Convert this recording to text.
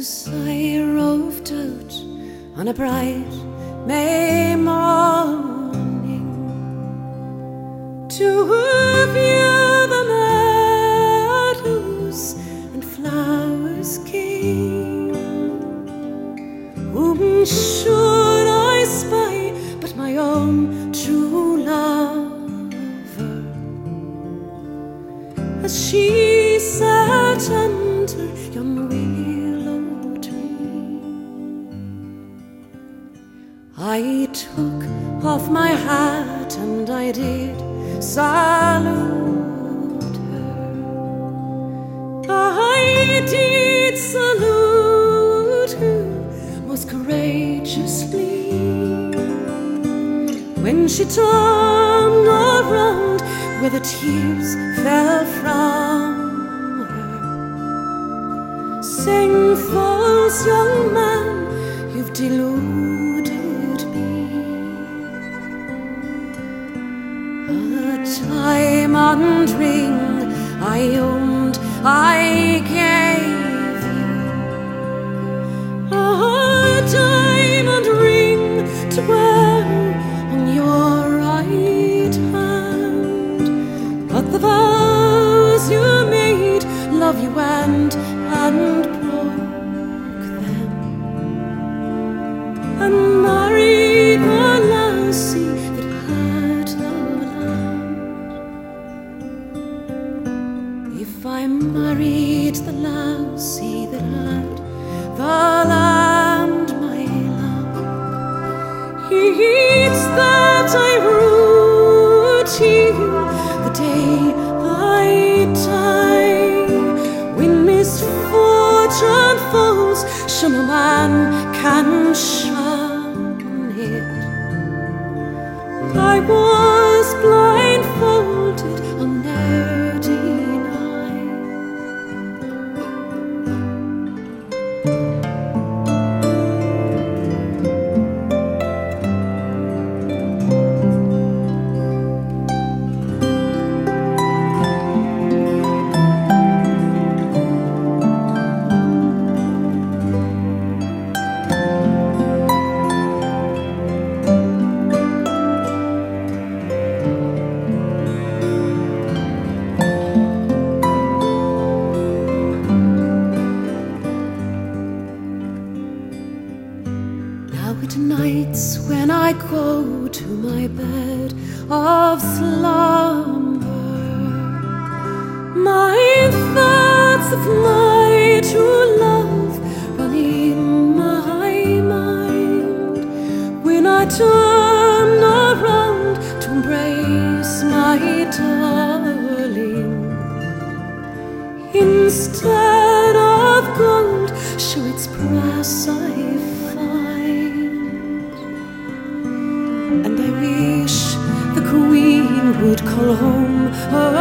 As I roved out on a bright May morning to view the meadows and flowers gay, whom should I spy but my own true lover, as she sat under yon willow tree. I took off my hat and I did salute her. I did salute her most courageously, when she turned around where the tears fell from her, saying, "False young man, you've deluded me. A diamond ring I owned I gave you, a diamond ring to wear on your right hand, but the vows you made, love you and broke them, and married the lassie that had the land. If I married the lassie that had the land, my love, it's that I wrote you the day I die. When misfortune falls, sure no man can shun it. I was blindfolded, I'll ne'er deny. At nights when I go to my bed of slumber, my thoughts of my true love run in my mind. When I turn around to embrace my darling, instead of gold, show its brass I find. And I wish the Queen would call home her